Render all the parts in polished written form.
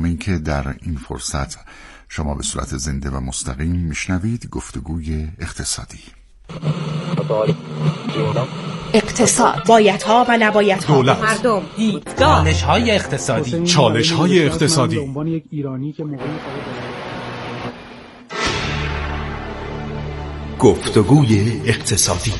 برنامه‌ای که در این فرصت شما به صورت زنده و مستقیم میشنوید، گفتگوی اقتصادی. اقتصاد، بایدها و نبایدها، دولت، مردم، چالش‌های اقتصادی، چالش‌های اقتصادی. به عنوان یک ایرانی که گفتگوی اقتصادی.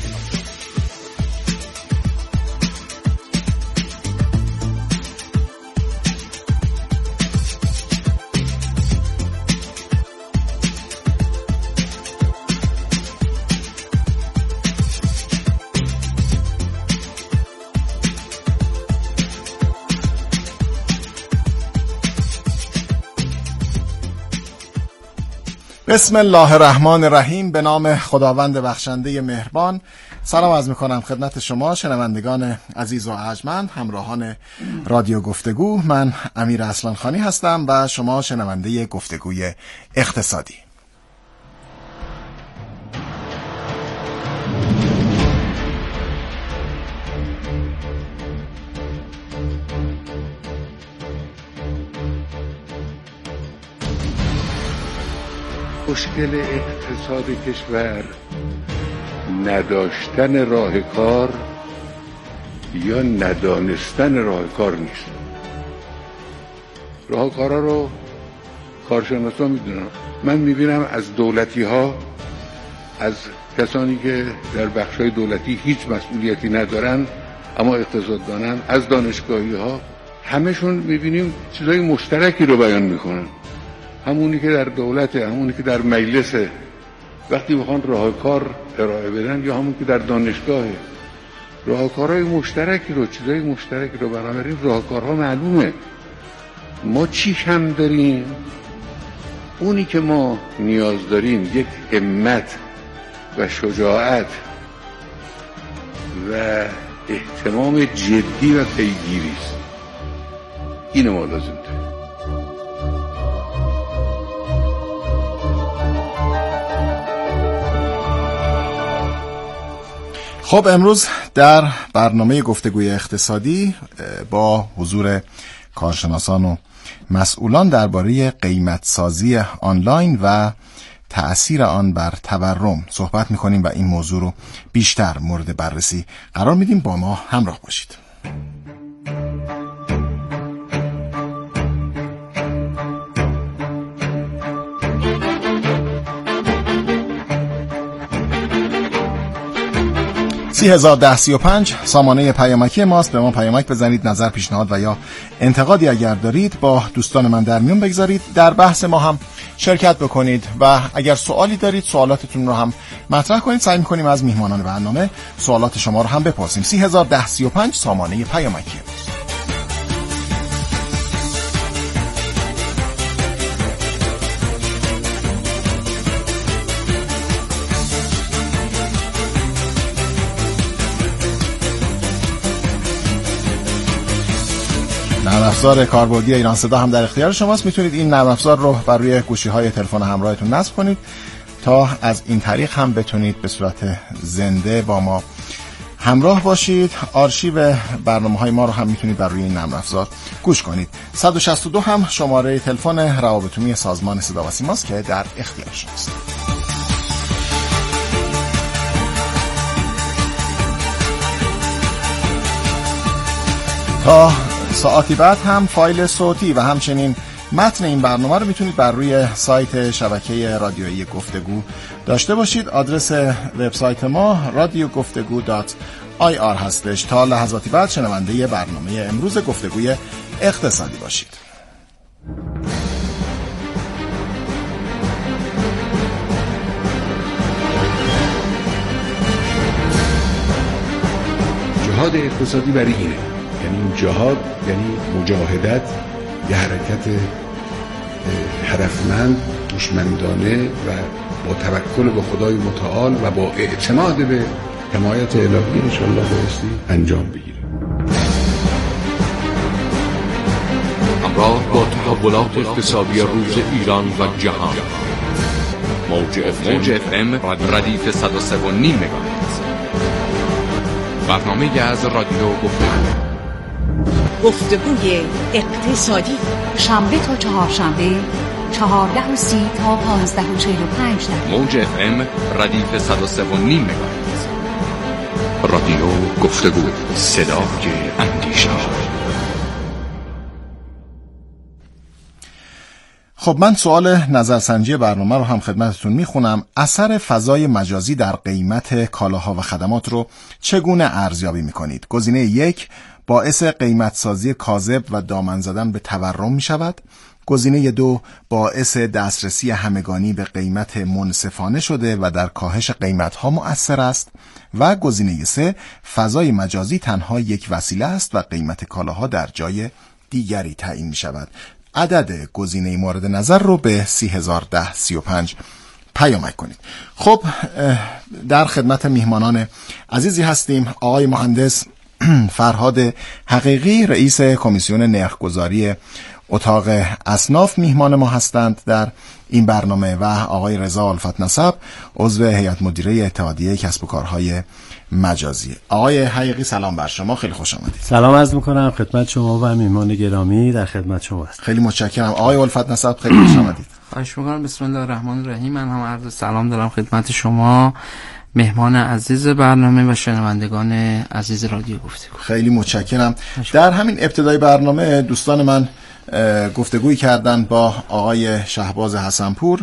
بسم الله الرحمن الرحیم. به نام خداوند بخشنده مهربان. سلام عرض می‌کنم خدمت شما شنوندگان عزیز و ارجمند، همراهان رادیو گفتگو. من امیر اصلانخانی هستم و شما شنونده گفتگوی اقتصادی. مشکل اقتصاد کشور نداشتن راه کار یا ندانستن راه کار نیست. راه کارا رو کارشناسا میدونن. من میبینم از دولتی ها، از کسانی که در بخشای دولتی هیچ مسئولیتی ندارن اما اقتصاد دانن، از دانشگاهی ها، همشون میبینیم چیزای مشترکی رو بیان میکنن. همونی که در دولته، همونی که در مجلسه، وقتی میخوان راهکار ارائه بدن، یا همون که در دانشگاهه، راهکارهای مشترکی رو، چیزای مشترکی رو بنابراین راهکارها معلومه. ما چی کم داریم؟ اونی که ما نیاز داریم یک همت و شجاعت و اهتمام جدی و پیگیری است. اینو ما لازم داریم. خب امروز در برنامه گفتگوی اقتصادی با حضور کارشناسان و مسئولان درباره قیمت‌سازی آنلاین و تأثیر آن بر تورم صحبت می‌کنیم و این موضوع رو بیشتر مورد بررسی قرار میدیم. با ما همراه باشید. $30,010.35 سامانه پیامکی ماست. به ما پیامک بزنید، نظر، پیشنهاد و یا انتقادی اگر دارید با دوستان من در میون بگذارید، در بحث ما هم شرکت بکنید و اگر سوالی دارید سوالاتتون رو هم مطرح کنید. سعی می‌کنیم از میهمانان برنامه سوالات شما رو هم بپرسیم. $30,010.35 سامانه پیامکی ماست. نرم افزار کاربردی ایران صدا هم در اختیار شماست. میتونید این نرم افزار رو بر روی گوشی‌های تلفن همراهتون نصب کنید تا از این طریق هم بتونید به صورت زنده با ما همراه باشید. آرشیو برنامه‌های ما رو هم میتونید بر روی این نرم افزار گوش کنید. 162 هم شماره تلفن روابط عمومی سازمان صدا و سیماست که در اختیار شماست. تا ساعتی بعد هم فایل صوتی و همچنین متن این برنامه رو میتونید بر روی سایت شبکه رادیویی گفتگو داشته باشید. آدرس وبسایت ما radiogoftegu.ir هستش. تا لحظاتی بعد شنونده برنامه امروز گفتگوی اقتصادی باشید. جهاد اقتصادی برای اینه، یعنی این جهاد یعنی مجاهدت، یه حرکت هدفمند، هوشمندانه و با توکل به خدای متعال و با اعتماد به حمایت الهی انشالله بایستی انجام بگیره. همراه با تحولات اقتصادی روز ایران و جهان، موج FM ردیف 103.5 مگاهرتز، برنامه از رادیو گفتگو. گفتگوی اقتصادی. شنبه تا چهارشنبه 14:30 تا 15:45 موج FM ردیف 103.5 مگاهرتز. رادیو گفتگو، صدای اندیشه. خب من سوال نظرسنجی برنامه رو هم خدمتتون میخونم. اثر فضای مجازی در قیمت کالاها و خدمات رو چگونه ارزیابی میکنید؟ گزینه 1 باعث قیمت سازی کاذب و دامن زدن به تورم میشود. گزینه 2 باعث دسترسی همگانی به قیمت منصفانه شده و در کاهش قیمت‌ها مؤثر است. و گزینه 3 فضای مجازی تنها یک وسیله است و قیمت کالاها در جای دیگری تعیین میشود. عدد گزینه مورد نظر رو به 301035 پیامک کنید. خب در خدمت میهمانان عزیزی هستیم. آقای مهندس فرهاد حقیقی رئیس کمیسیون نرخگذاری اتاق اصناف میهمان ما هستند در این برنامه و آقای رضا الفت نسب عضو هیئت مدیره اتحادیه کسب و کارهای مجازی. آقای حقیقی سلام بر شما، خیلی خوش آمدید. سلام عرض می‌کنم خدمت شما و میهمان گرامی، در خدمت شما هستم. خیلی متشکرم. آقای الفت نسب خیلی خوش آمدید. خواهش می‌کنم. بسم الله الرحمن الرحیم. من هم عرض سلام دارم خدمت شما مهمان عزیز برنامه و شنوندگان عزیز رادیو گفتگو. خیلی متشکرم. در همین ابتدای برنامه دوستان من گفتگویی کردن با آقای شهباز حسنپور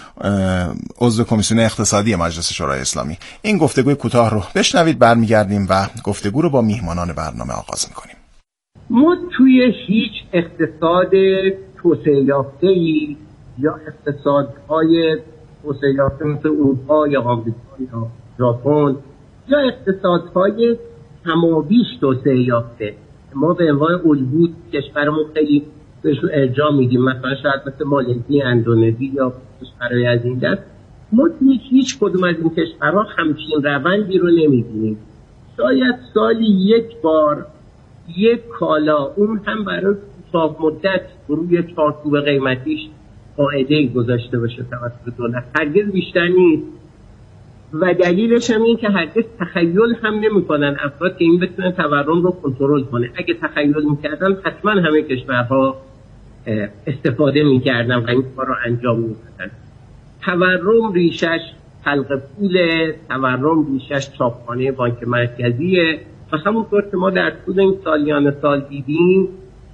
عضو کمیسیون اقتصادی مجلس شورای اسلامی. این گفتگوی کوتاه رو بشنوید، برمیگردیم و گفتگو رو با میهمانان برنامه آغاز میکنیم. ما توی هیچ اقتصاد توسعه یافته‌ای یا اقتصادهای توسعه یافته مثل اروپا یا آمریکا یا ژاپن یا اقتصادهای کمابیش توسعه یافته، ما به عنوان الگوی کشورمون خیلی بهشون ارجاع میدیم، مثلا شاید مثل مالزی، اندونزی یا کشورهای از این دست، ما هیچ کدوم از این کشورها همچین روندی رو نمیبینیم. شاید سالی یک بار یک کالا، اون هم برای کوتاه مدت، روی چارچوب قیمتیش قاعده‌ای گذاشته باشه توسط دولت، هرگز بیشتر نیست. و دلیلش هم این که هرگز تخیل هم نمی‌کنن افراد که این بتونن تورم رو کنترل کنه. اگه تخیل می‌کردن حتما همه کشورها استفاده می‌کردن و این کار رو انجام می‌دادن. تورم ریشش حلقه پول، تورم ریشش چاپخانه بانک مرکزیه و همونطور که ما در طول این سالیان سال دیدیم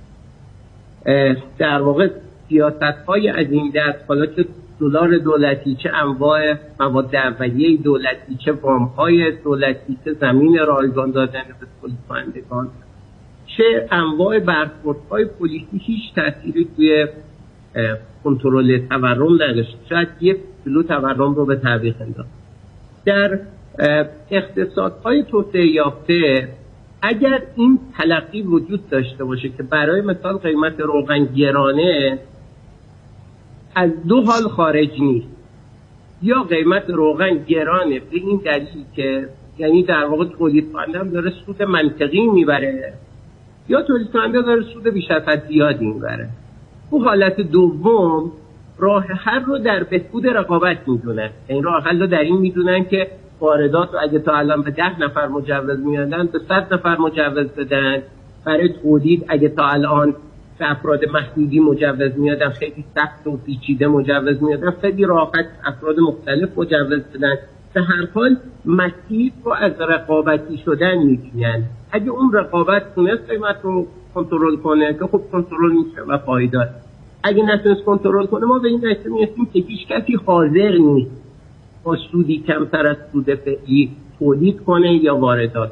در واقع سیاست‌های از این دست، حالا چه دلار دولتی، چه انواع مواد اولیه دولتی، چه وام‌های دولتی، چه زمین رایگان دادن به تولید کنندگان، چه انواع برخوردهای پلیسی، هیچ تأثیری توی کنترل تورم نداشت. شاید یک کیلو تورم رو به تعویق انداخت. در اقتصادهای توسعه یافته اگر این تلقی وجود داشته باشه که برای مثال قیمت روغن گرانه، از دو حال خارج نیست. یا قیمت روغن گرانه به این دلیل که یعنی در واقع تولید کننده هم داره سود منطقی میبره، یا تولید کننده داره سود بیش از حد زیادی میبره. تو حالت دوم راه حل رو در بهبود رقابت میدونن. این راه حل رو در این میدونن که واردات رو اگه تا الان به 10 نفر مجوز میدادن به 100 نفر مجوز بدن. برای تولید اگه تا الان به افراد محدودی مجوز میدادن، خیلی سخت و پیچیده مجوز میدادن، خیلی راحت افراد مختلف مجوز بدن. به هر حال مسیر رو از رقابتی شدن می‌بینن. اگه اون رقابت تونست قیمت رو کنترل کنه که خب کنترل میشه و پایدار. اگه نتونست کنترل کنه ما به این نتیجه میرسیم که هیچ کسی حاضر نیست با سودی کمتر از سود فعلی تولید کنه یا واردات.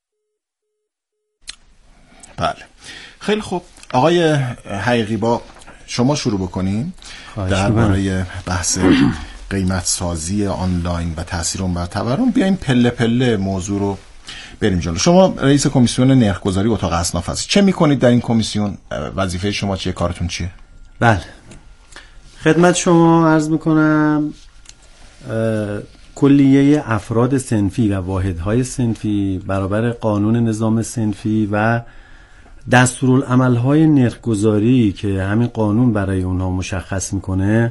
بله خیلی خوب. آقای حقیقی با شما شروع بکنیم درباره بحث قیمت سازی آنلاین و تاثیر اون بر تورم. بیایم پله پله موضوع رو بریم جلو. شما رئیس کمیسیون نرخگذاری اتاق اصناف هستید. چه میکنید در این کمیسیون؟ وظیفه شما چیه؟ کارتون چیه؟ بله خدمت شما عرض میکنم کلیه افراد صنفی و واحدهای صنفی برابر قانون نظام صنفی و دستورالعمل‌های نرخگذاری که همین قانون برای اونها مشخص میکنه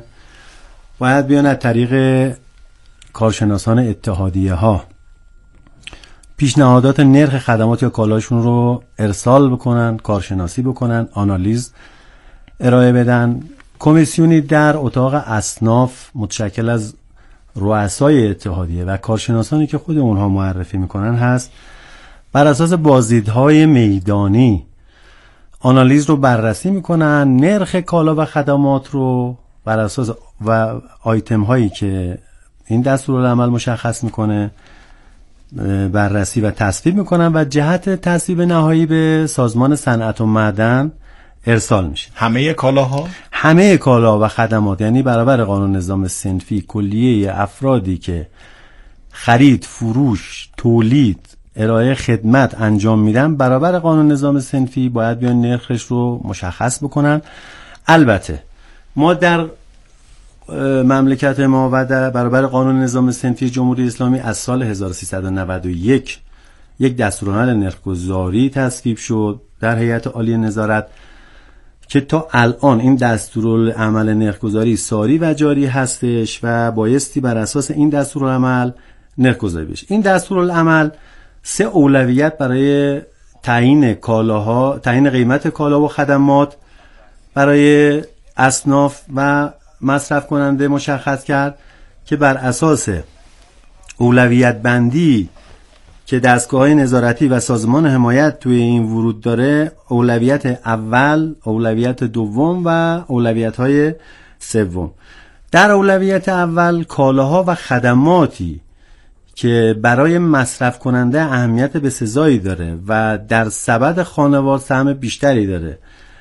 باید بیان از طریق کارشناسان اتحادیه ها پیشنهادات نرخ خدمات یا کالاشون رو ارسال بکنن، کارشناسی بکنن، آنالیز ارائه بدن. کمیسیونی در اتاق اصناف متشکل از رؤسای اتحادیه و کارشناسانی که خود اونها معرفی میکنن هست. بر اساس بازدیدهای میدانی آنالیز رو بررسی میکنن، نرخ کالا و خدمات رو بر اساس و آیتم هایی که این دستورالعمل مشخص میکنه بررسی و تصویب میکنن و جهت تصویب نهایی به سازمان صنعت و معدن ارسال میشه. همه کالاها؟ همه کالا و خدمات، یعنی برابر قانون نظام صنفی کلیه افرادی که خرید، فروش، تولید، ارائه خدمت انجام میدن برابر قانون نظام صنفی باید بیان نرخش رو مشخص بکنن. البته ما در مملکت ما و در برابر قانون نظام صنفی جمهوری اسلامی از سال 1391 یک دستورالعمل نرخ‌گذاری تصویب شد در هیئت عالی نظارت که تا الان این دستورالعمل نرخ‌گذاری ساری و جاری هستش و بایستی بر اساس این دستورالعمل نرخ‌گذاری بشه. این دستورالعمل 3 اولویت برای تعیین کالاها، تعیین قیمت کالا و خدمات برای اصناف و مصرف کننده مشخص کرد که بر اساس اولویت بندی که دستگاه‌های نظارتی و سازمان حمایت توی این ورود داره، اولویت اول، اولویت دوم و اولویت‌های سوم. در اولویت اول کالاها و خدماتی که برای مصرف کننده اهمیت بسزایی داره و در سبد خانوار سهم بیشتری داره،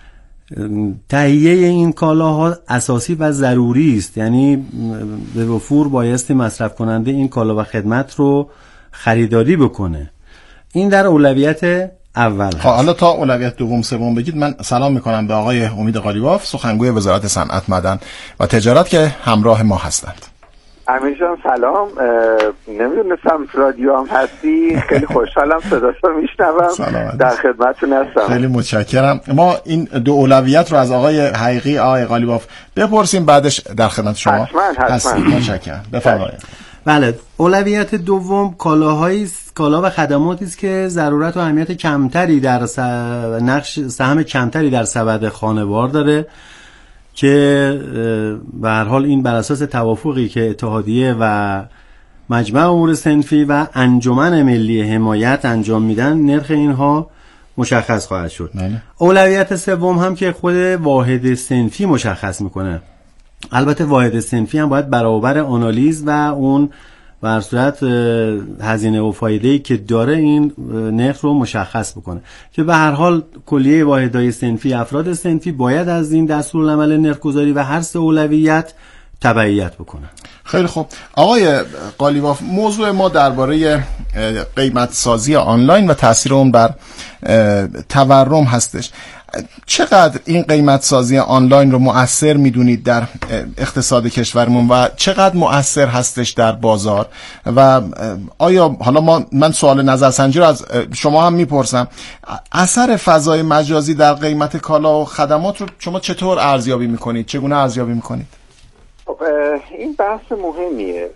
تهیه این کالاها اساسی و ضروری است، یعنی به وفور بایستی مصرف کننده این کالا و خدمت رو خریداری بکنه. این در اولویت اول هست. حالا تا اولویت دوم سوم بگید. من سلام میکنم به آقای امید قالیباف، سخنگوی وزارت صنعت، معدن و تجارت که همراه ما هستند. امیر جان سلام. نمیدونستم رادیو هم هستی، خیلی خوشحالم صداتو میشنوم، در خدمتتون هستم. خیلی متشکرم. ما این 2 اولویت رو از آقای حقیقی، آقای قالیباف بپرسیم، بعدش در خدمت شما حتما. متشکرم. بفرمایید. بله، اولویت دوم کالا و خدماتی است که ضرورت و اهمیت کمتری در سهم کمتری در سبد خانوار داره که به هر حال این بر اساس توافقی که اتحادیه و مجمع امور صنفی و انجمن ملی حمایت انجام میدن نرخ اینها مشخص خواهد شد. اولویت سوم هم که خود واحد صنفی مشخص میکنه. البته واحد صنفی هم باید برابر آنالیز و اون بر صورت هزینه و فایده‌ای که داره این نرخ رو مشخص بکنه که به هر حال کلیه واحدهای صنفی، افراد صنفی باید از این دستورالعمل نرخ‌گذاری و هر 3 اولویت تبعیت بکنن. خیلی خوب. آقای قالیباف، موضوع ما درباره قیمت سازی آنلاین و تاثیر اون بر تورم هستش. چقدر این قیمت سازی آنلاین رو مؤثر میدونید در اقتصاد کشورمون و چقدر مؤثر هستش در بازار؟ و آیا حالا من سوال نظرسنجی رو از شما هم میپرسم، اثر فضای مجازی در قیمت کالا و خدمات رو شما چطور ارزیابی میکنید؟ چگونه ارزیابی میکنید؟ خب این بحث مهمیه.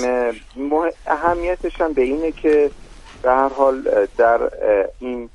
اهمیتش هم به اینه که به هر حال در این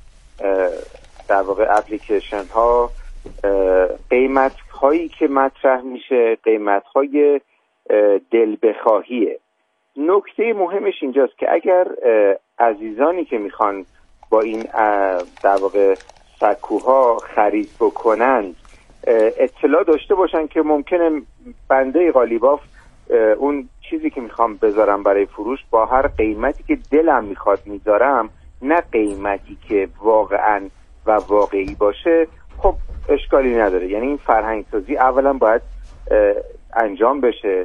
در واقع اپلیکیشن ها قیمت هایی که مطرح میشه قیمت های دل بخواهیه. نکته مهمش اینجاست که اگر عزیزانی که میخوان با این در واقع سکوها خرید بکنند اطلاع داشته باشن که ممکنه بنده قالیباف اون چیزی که میخوام بذارم برای فروش با هر قیمتی که دلم میخواد میذارم، نه قیمتی که واقعا و واقعی باشه، خب اشکالی نداره. یعنی این فرهنگ سازی اولا باید انجام بشه.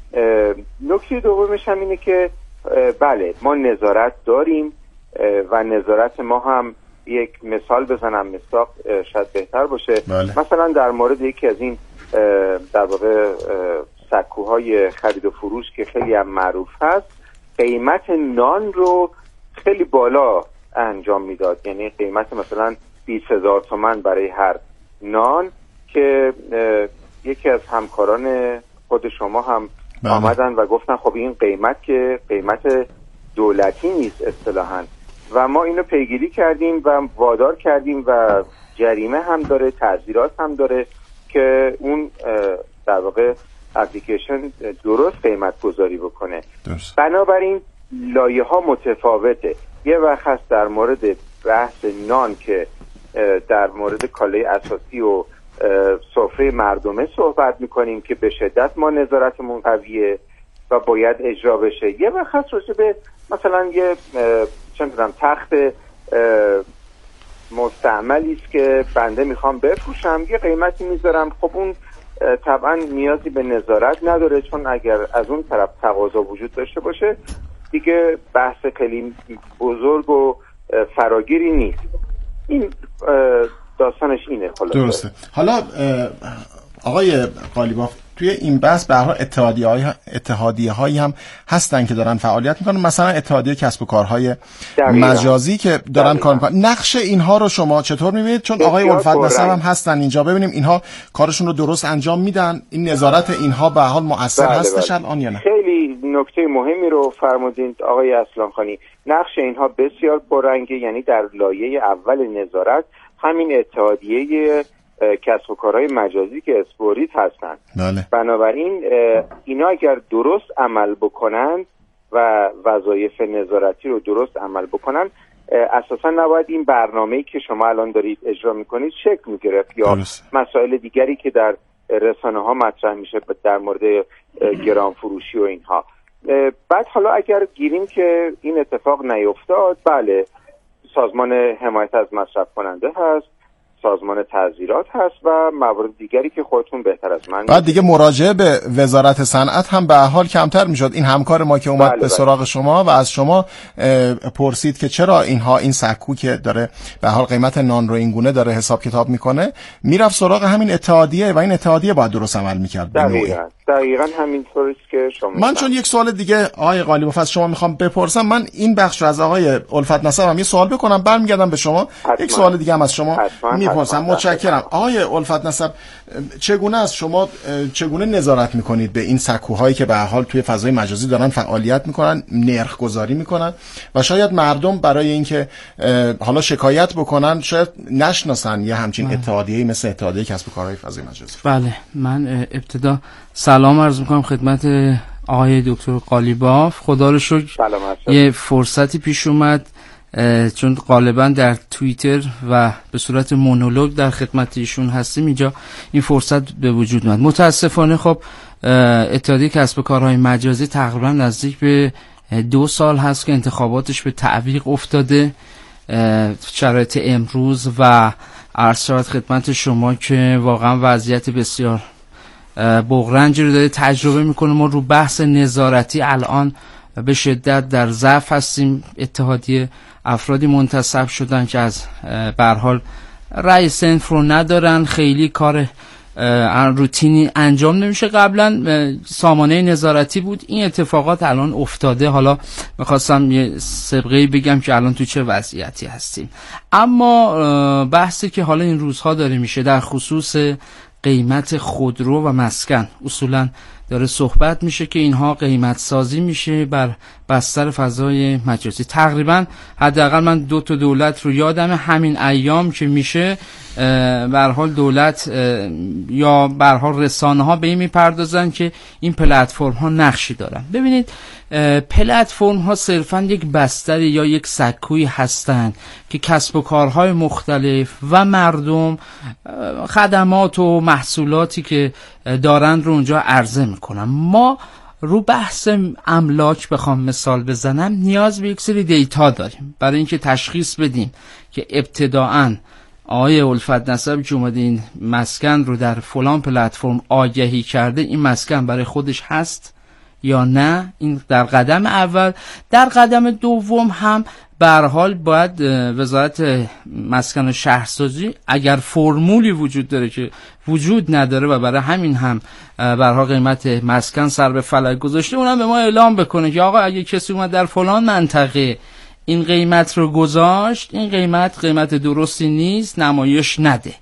نکته دومش هم اینه که بله ما نظارت داریم و نظارت ما هم یک مثال بزنم، مصداق شاید بهتر باشه. بله. مثلا در مورد یکی از این در واقع سکوهای خرید و فروش که خیلی هم معروف هست، قیمت نان رو خیلی بالا انجام میداد. یعنی قیمت مثلا 20,000 تومان برای هر نان که یکی از همکاران خود شما هم آمدن و گفتن خب این قیمت که قیمت دولتی نیست اصطلاحاً، و ما اینو پیگیری کردیم و وادار کردیم و جریمه هم داره، تعزیرات هم داره که اون در واقع اپلیکیشن درست قیمت گذاری بکنه. بنابراین لایه ها متفاوته. یه وقت هست در مورد بحث نان که در مورد کالای اساسی و سفره مردمه صحبت میکنیم که به شدت ما نظارتمون قویه و باید اجرا بشه. یه وقت هست راجع به مثلا یه چه می‌دونم تخت مستعملی است که بنده میخوام بفروشم، یه قیمتی میذارم، خب اون طبعا نیازی به نظارت نداره، چون اگر از اون طرف تقاضا وجود داشته باشه دیگه بحث خیلی بزرگ و فراگیری نیست. این داستانش اینه. درسته. حالا آقای قالیباف، توی این بحث به هر حال اتحادیه هایی هم هستن که دارن فعالیت میکنن، مثلا اتحادیه کسب و کارهای مجازی که دارن کار میکنن. نقش اینها رو شما چطور میبینید؟ چون آقای الفت نسب هم هستن اینجا، ببینیم اینها کارشون رو درست انجام میدن، این نظارت اینها به هر حال مؤثر هستش الان یا نه؟ خیلی نکته مهمی رو فرمودین آقای اسلامخانی. نقش اینها بسیار پررنگه، یعنی در لایه اول نظارت همین اتحادیه کسب و کارهای مجازی که اسپوریت هستن. بله. بنابراین اینا اگر درست عمل بکنن و وظایف نظارتی رو درست عمل بکنن، اساسا نباید این برنامه‌ای که شما الان دارید اجرا میکنید شکل میگرفت یا مسائل دیگری که در رسانه ها مطرح میشه در مورد گران فروشی و اینها. بعد حالا اگر گیریم که این اتفاق نیفتاد، بله سازمان حمایت از مصرف کننده هست، سازمان تعزیرات هست و موارد دیگری که خودتون بهتر از من. بعد دیگه مراجعه به وزارت صنعت هم به حال کمتر میشد. این همکار ما که اومد به سراغ شما و از شما پرسید که چرا اینها این سکو که داره به حال قیمت نان رو این گونه داره حساب کتاب میکنه، میرفت سراغ همین اتحادیه و این اتحادیه باید درست عمل میکرد. دقیقاً همینطوریه که شما. من چون یک سوال دیگه آقای قالیباف از شما میخوام بپرسم، من این بخش رو از آقای الفت نسب هم یه سوال بکنم، برمیگردم به شما. یک سوال دیگه هم از شما میپرسم. متشکرم. آقای الفت نسب، چگونه است شما چگونه نظارت میکنید به این سکوهایی که به هر حال توی فضای مجازی دارن فعالیت میکنن، نرخ گذاری میکنن و شاید مردم برای اینکه حالا شکایت بکنن شاید نشناسن یه همچین اتحادیه‌ای مثل اتحادیه کسب و کارهای فضای مجازی؟ بله، من ابتدا سلام عرض میکنم خدمت آقای دکتر قالیباف. خدا رو شکر یه فرصتی پیش اومد، چون غالبا در توییتر و به صورت مونولوگ در خدمت ایشون هستیم، اینجا این فرصت به وجود اومد. متاسفانه خب اتحادیه کسب و کارهای مجازی تقریبا نزدیک به 2 سال هست که انتخاباتش به تعویق افتاده. شرایط امروز و عرض شود خدمت شما که واقعا وضعیت بسیار بغرنجی رو داره تجربه میکنه. ما رو بحث نظارتی الان به شدت در ضعف هستیم. اتحادیه افرادی منتصب شدن که از به هر حال رأی صنف رو ندارن، خیلی کار روتینی انجام نمیشه. قبلا سامانه نظارتی بود، این اتفاقات الان افتاده. حالا میخواستم یه سابقه‌ای بگم که الان تو چه وضعیتی هستیم. اما بحثی که حالا این روزها داره میشه در خصوص قیمت خودرو و مسکن، اصولا داره صحبت میشه که اینها قیمت سازی میشه بر بستر فضای مجازی. تقریبا حداقل من 2 تا دولت رو یادمه همین ایام که میشه به هر حال دولت یا به هر حال رسانه ها به این میپردازن که این پلتفرم ها نقشی دارن. ببینید پلتفرم ها صرفا یک بستر یا یک سکویی هستند که کسب و کارهای مختلف و مردم خدمات و محصولاتی که دارن رو اونجا عرضه میکنن. ما رو بحث املاک بخوام مثال بزنم، نیاز به یک سری دیتا داریم برای اینکه تشخیص بدیم که ابتداءً آقای الفت نسب که اومده این مسکن رو در فلان پلتفرم آگهی کرده، این مسکن برای خودش هست یا نه. این در قدم اول. در قدم دوم هم به هر حال باید وزارت مسکن و شهرسازی اگر فرمولی وجود داره که وجود نداره و برای همین هم به هر حال قیمت مسکن سر به فلک گذاشته، اونم به ما اعلام بکنه که آقا اگه کسی اومد در فلان منطقه این قیمت رو گذاشت، این قیمت درستی نیست، نمایش نده.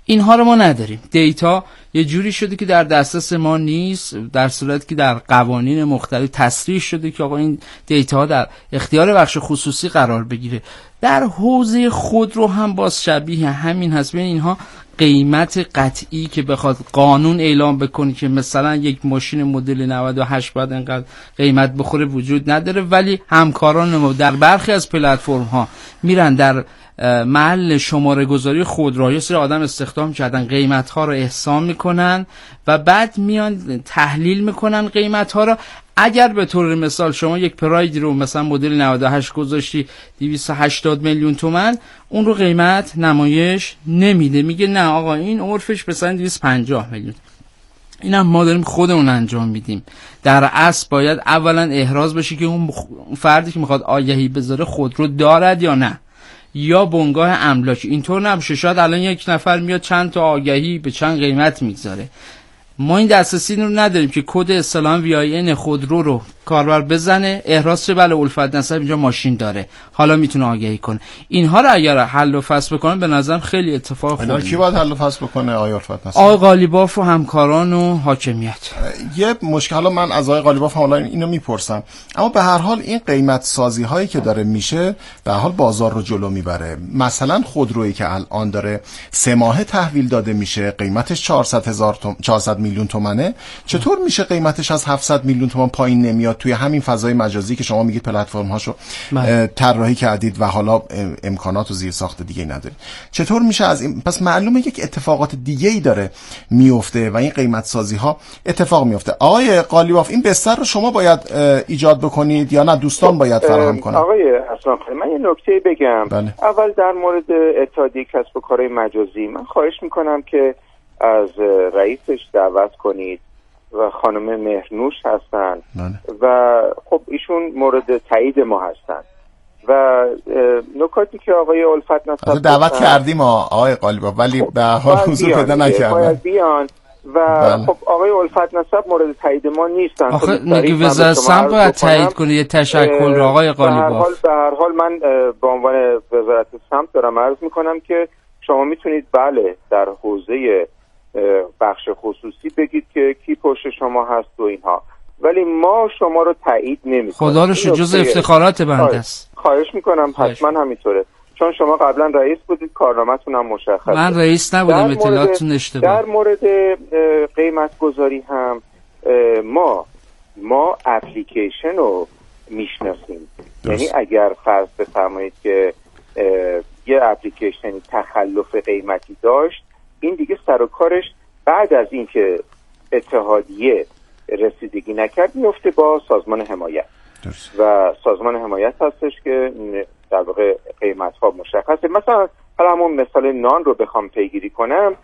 اینها رو ما نداریم. دیتا یه جوری شده که در دسترس ما نیست، در صورتی که در قوانین مختلف تصریح شده که آقا این دیتا در اختیار بخش خصوصی قرار بگیره. در حوزه خودرو هم باز شبیه همین هست. ببین اینها قیمت قطعی که بخواد قانون اعلام بکنه که مثلا یک ماشین مدل 98 باید اینقدر قیمت بخوره وجود نداره، ولی همکاران ما در برخی از پلتفرم ها میرن در محل شماره گذاری خودروهای سری آدم استخدام کردن، قیمت ها رو احسان میکنن و بعد میان تحلیل میکنن قیمت ها رو. اگر به طور مثال شما یک پراید رو مثلا مدل 98 گذاشتی 280 میلیون تومان، اون رو قیمت نمایش نمیده، میگه نه آقا این عرفش مثلا 250 میلیون. اینم ما داریم خودمون انجام میدیم. در اصل باید اولا احراز بشه که اون فردی که میخواد آگهی بذاره خودرو دارد یا نه، یا بنگاه املاک. اینطور نباشه شاید الان یک نفر میاد چند تا آگهی به چند قیمت میگذاره. ما این دسترسی رو نداریم که کد اصطلاحاً VIN خودرو رو کاربر بزنه احراز شه بله الفت نسب اینجا ماشین داره، حالا میتونه آگهی کنه. اینها رو اگر حل و فصل بکنن به نظرم خیلی اتفاق خوبه. کی باید حل و فصل بکنه؟ آقای الفت نسب، آقای قالیباف و همکاران و حاکمیت. یه مشکل، حالا من از آقای قالیباف حالا اینو میپرسم، اما به هر حال این قیمت سازی هایی که داره میشه به هر حال بازار رو جلو میبره. مثلا خودرویی که الان داره 3 ماهه تحویل داده میشه قیمتش 400 میلیون تومانه، چطور میشه قیمتش از 700 میلیون تومان پایین نمیاد توی همین فضای مجازی که شما میگید پلتفرم هاشو طراحی کردید و حالا امکانات و زیرساخت دیگه ندارید؟ چطور میشه از این؟ پس معلومه یک اتفاقات دیگه ای داره میفته و این قیمت سازی ها اتفاق میفته. آقای قالیباف این بستر رو شما باید ایجاد بکنید یا نه دوستان باید فراهم کنن؟ آقای حسن من یه نکته بگم. بله. اول در مورد اتحادیه کسب و کارهای مجازی من خواهش میکنم که از رئیسش دعوت کنید و خانم مهرنوش هستن و خب ایشون مورد تایید ما هستن و نکاتی که آقای الفت نسب دعوت کردیم آقای قالیباف ولی به حال حضور پیدا نکردن. باید بیان و خب آقای الفت نسب مورد تایید ما نیستن. آخه میگه وزارت سمت باید تایید کنه یه تشکل رو آقای قالیباف. به هر حال من به عنوان وزارت سمت دارم عرض میکنم که شما میتونید بله در حوزه بخش خصوصی بگید که کی پشت شما هست و اینها، ولی ما شما رو تایید نمی‌کنیم. خدا رو شکر جز افتخارات بنده است. خواهش میکنم حتما همینطوره، چون شما قبلا رئیس بودید، کارنامه‌تون هم مشخصه. من رئیس نبودم، اطلاعاتتون اشتباه. در مورد قیمت گذاری هم ما اپلیکیشن رو میشناسیم. یعنی اگر فرض بفرمایید که یه اپلیکیشنی تخلف قیمتی داشت، این دیگه سر و کارش بعد از اینکه اتحادیه رسیدگی نکرد میفته با سازمان حمایت و سازمان حمایت هستش که در واقع قیمت ها مشخصه. مثلا همون مثال نان رو بخوام پیگیری کنم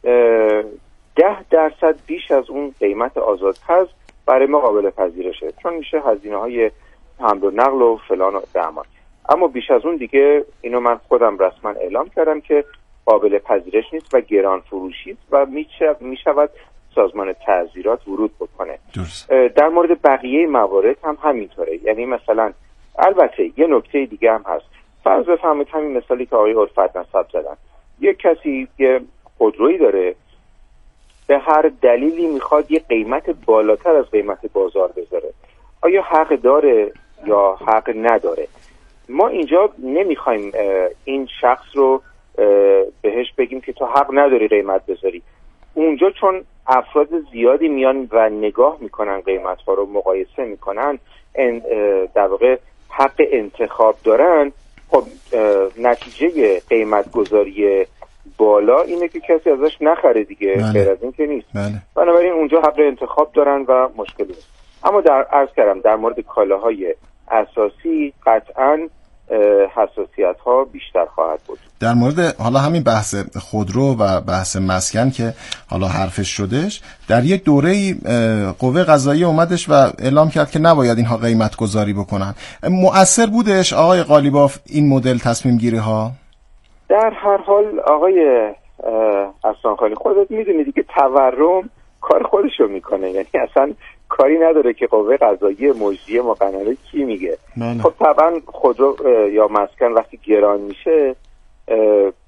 10% بیش از اون قیمت آزادپز برای ما قابل پذیرشه، چون میشه هزینه های حمل و نقل و فلان و درمان. اما بیش از اون دیگه اینو من خودم رسما اعلام کردم که قابل پذیرش نیست و گران فروشی و میشود سازمان تعزیرات ورود بکنه. در مورد بقیه موارد هم همینطوره. یعنی مثلا البته یه نکته دیگه هم هست. فرض بفرمایید همین مثالی که آقای الفت نسب زدن، یک کسی یه خودرویی داره به هر دلیلی میخواد یه قیمت بالاتر از قیمت بازار بذاره، آیا حق داره یا حق نداره؟ ما اینجا نمیخوایم این شخص رو بهش بگیم که تو حق نداری قیمت بذاری. اونجا چون افراد زیادی میان و نگاه میکنن قیمت ها رو مقایسه میکنن، در واقع حق انتخاب دارن، خب نتیجه قیمت گذاری بالا اینه که کسی ازش نخره دیگه، غیر از این که نیست. بنابراین اونجا حق انتخاب دارن و مشکلی نیست. اما عرض کردم در مورد کالاهای اساسی قطعاً حساسیت ها بیشتر خواهد بود. در مورد حالا همین بحث خودرو و بحث مسکن که حالا حرفش شدش، در یک دوره‌ای قوه قضاییه اومدش و اعلام کرد که نباید اینها قیمت گذاری بکنن. مؤثر بودش آقای قالیباف این مدل تصمیم گیری ها؟ در هر حال آقای احسانخانی خودت میدونی دیگه تورم کار خودشو میکنه، یعنی اصلا کاری نداره که قوه قضاییه مجریه مقننه کی میگه. خب طبعا خودرو یا مسکن وقتی گران میشه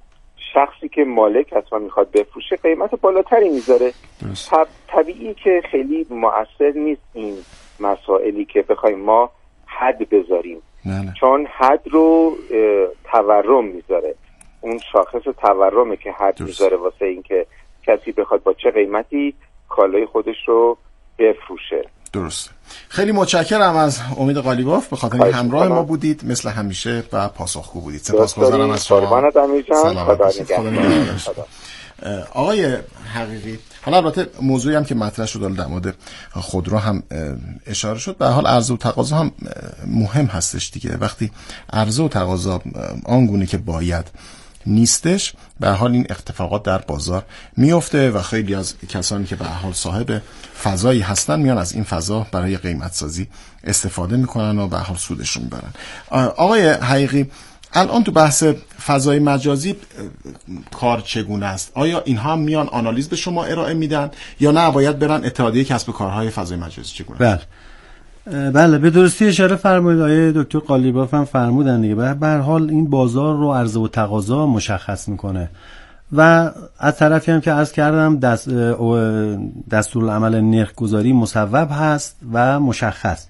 شخصی که مالک هست و میخواد بفروشه قیمت بالاتری میذاره. طبیعی که خیلی مؤثر نیست این مسائلی که بخوایم ما حد بذاریم، چون حد رو تورم میذاره، اون شاخص تورمه که حد میذاره واسه این که کسی بخواد با چه قیمتی کالای خودش رو بفروشه. درست. خیلی متشکرم از امید قالیباف، به خاطر اینکه همراه ما بودید مثل همیشه و پاسخگو بودید. سپاسگزارم از شما. خدا نگهدار. آقای حقیقی، حالا البته موضوعی هم که مطرح شد در مورد خودرو هم اشاره شد، به حال عرضه و تقاضا هم مهم هستش دیگه. وقتی عرضه و تقاضا آنگونه که باید نیستش، به حال این اتفاقات در بازار میفته و خیلی از کسانی که به حال صاحب فضایی هستن میان از این فضا برای قیمت سازی استفاده میکنن و به حال سودشون میبرن. آقای حقیقی، الان تو بحث فضای مجازی کار چگونه است؟ آیا اینها هم میان آنالیز به شما ارائه میدن یا نه باید برن اتحادیه کسب و کارهای فضای مجازی؟ چگونه؟ بله به درستی اشاره فرمودید. آقای دکتر قالیباف هم فرمودن دیگه. به هر حال این بازار رو عرضه و تقاضا مشخص میکنه و از طرفی هم که عرض کردم دستورالعمل نرخ‌گذاری مصوب هست و مشخص.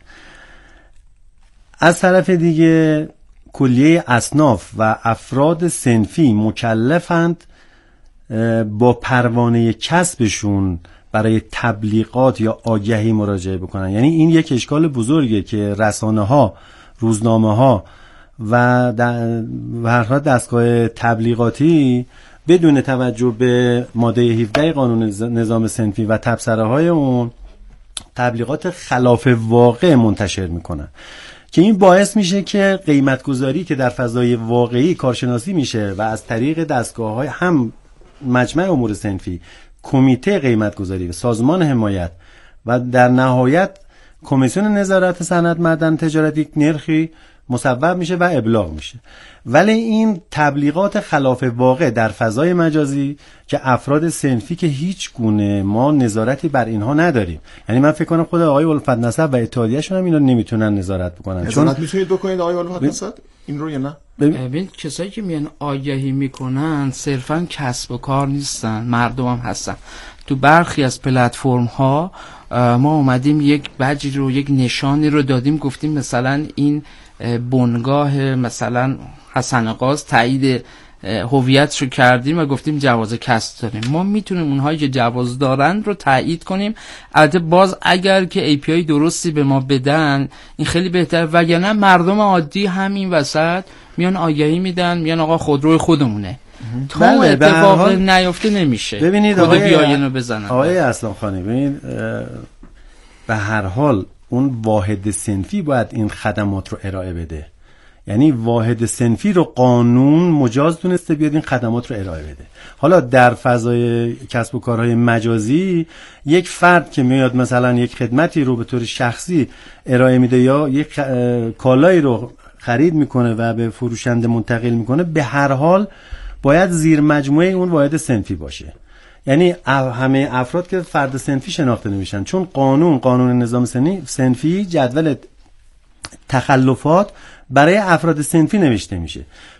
از طرف دیگه کلیه اصناف و افراد صنفی مکلفند با پروانه کسبشون برای تبلیغات یا آگهی مراجعه بکنن. یعنی این یک اشکال بزرگه که رسانه‌ها، روزنامه‌ها و هر حال دستگاه تبلیغاتی بدون توجه به ماده 17 قانون نظام صنفی و تبصره‌های اون تبلیغات خلاف واقع منتشر میکنن که این باعث میشه که قیمتگذاری که در فضای واقعی کارشناسی میشه و از طریق دستگاه‌های هم مجمع امور صنفی، کمیته قیمتگذاری و سازمان حمایت و در نهایت کمیسیون نظارت صنعت معدن تجارت یک نرخی مصوب میشه و ابلاغ میشه. ولی این تبلیغات خلاف واقع در فضای مجازی که افراد صنفی که هیچ گونه ما نظارتی بر اینها نداریم، یعنی من فکر کنم خود آقای الفت نسب و اتحادیه‌شون هم اینا نمیتونن نظارت بکنن. نظارت میتونید بکنید آقای الفت نسب این رو یا نه؟ ببین کسایی که میان آگهی میکنن صرفا کسب و کار نیستن، مردم هم هستن. تو برخی از پلتفرم ها ما اومدیم یک بجی رو، یک نشانی رو دادیم، گفتیم مثلا این بنگاه مثلا حسن آقاست، تایید هویت رو کردیم و گفتیم جواز کسب داریم. ما میتونیم اونهایی که جواز دارن رو تایید کنیم. البته باز اگر که API درستی به ما بدن این خیلی بهتر، وگرنه مردم عادی همین وسط میان آگهی میدن، میان آقا خودروی خودمونه تا اتفاق نیفته نمیشه. ببینید آقای اسلام خانی، ببینید به هر حال اون واحد صنفی باید این خدمات رو ارائه بده. یعنی واحد صنفی رو قانون مجاز دونسته بیاد این خدمات رو ارائه بده. حالا در فضای کسب و کارهای مجازی یک فرد که میاد مثلا یک خدمتی رو به طور شخصی ارائه میده یا یک کالایی رو خرید میکنه و به فروشنده منتقل میکنه، به هر حال باید زیر مجموعه اون واحد صنفی باشه. یعنی همه افراد که فرد صنفی شناخته نمیشن، چون قانون نظام صنفی جدول تخلفات برای افراد صنفی نوشته میشه.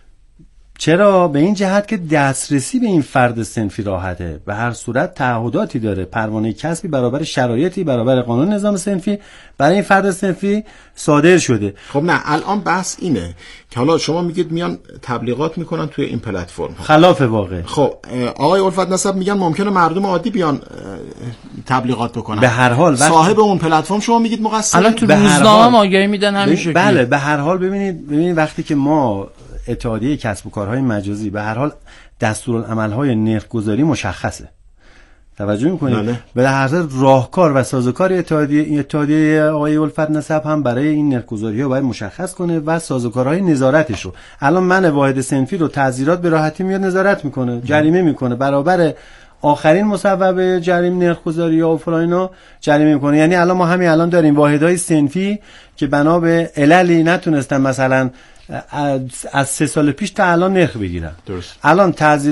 چرا؟ به این جهت که دسترسی به این فرد صنفی راحته. به هر صورت تعهداتی داره، پروانه کسبی برابر شرایطی برابر قانون نظام صنفی برای این فرد صنفی صادر شده. خب نه، الان بحث اینه که حالا شما میگید میان تبلیغات میکنن توی این پلتفرم خلاف واقع. خب آقای الفت نسب میگن ممکنه مردم عادی بیان تبلیغات بکنن. به هر حال صاحب اون پلتفرم شما میگید مقصر. الان تو روزنامه آگهی میدن همین شکلی. بله به هر حال ببینید وقتی که ما اتحادیه کسب و کارهای مجازی به هر حال دستورالعمل‌های نرخ‌گذاری مشخصه. توجه می‌کنید؟ به هر حال راهکار و سازوکار اتحادیه آقای الفت نسب هم برای این نرخ‌گذاری‌ها باید مشخص کنه و سازوکارهای نظارتش رو. الان من واحد صنفی رو تعزیرات به راحتی میاد نظارت میکنه، جریمه میکنه، برابر آخرین مصوبه جریمه نرخ‌گذاری و فلان اینا جریمه میکنه. یعنی الان ما همین الان داریم واحدهای صنفی که بنا به عللی نتونستن مثلا از 3 سال پیش تا الان نرخ بگیرن. درست. الان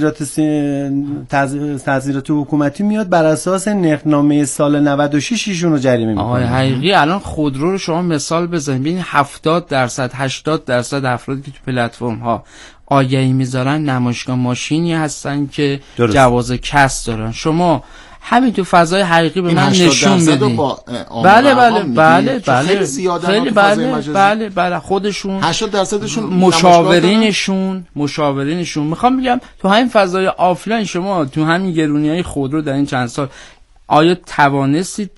تعزیرات حکومتی میاد بر اساس نرخنامه سال 96 ایشونو جریمه میکنه. آقای حقیقی الان خودرو رو شما مثال بزنید، ببینید 70% 80% افرادی که تو پلتفرم ها آگهی میذارن نمایشگاه ماشینی هستن که درست. جواز کسب دارن. شما همین تو فضای حقیقی به من نشون بدید. بله بله بله بله خیلی زیاده، خیلی بله خودشون 80%شون مشاورینشون میخوام بگم تو همین فضای آفلاین شما تو همین گرونیای خودرو در این چند سال آیا توانستید